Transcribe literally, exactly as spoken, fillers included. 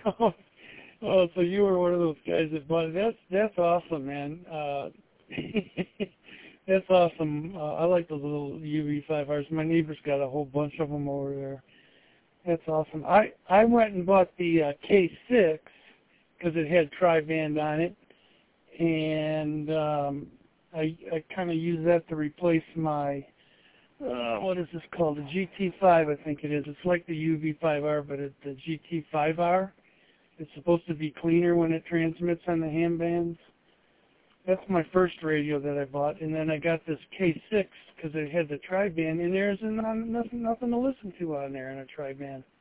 Oh, so you were one of those guys that bought it. That's that's awesome, man. Uh, that's awesome. Uh, I like those little U V five Rs. My neighbor's got a whole bunch of them over there. That's awesome. I I went and bought the uh, K six because it had tri-band on it, and um, I I kind of use that to replace my uh, what is this called? The G T five, I think it is. It's like the U V five R, but it's the G T five R. It's supposed to be cleaner when it transmits on the ham bands. That's my first radio that I bought, and then I got this K six because it had the tri-band, and there's not, nothing, nothing to listen to on there in a tri-band.